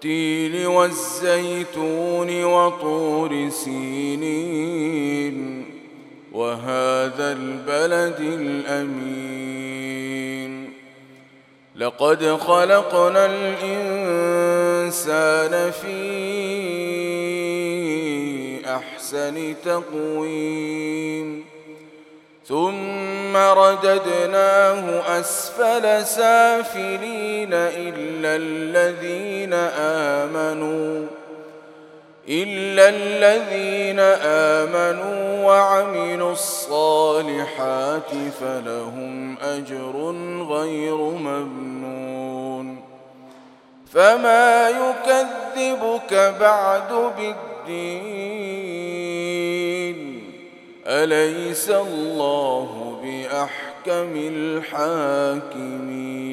والتين والزيتون وطور سينين وهذا البلد الأمين. لقد خلقنا الإنسان في أحسن تقويم ثم رددناه أسفل سافلين إلا الذين آمنوا وعملوا الصالحات فلهم أجر غير ممنون. فما يكذبك بعد بالدين أليس الله بأحكم الحاكمين.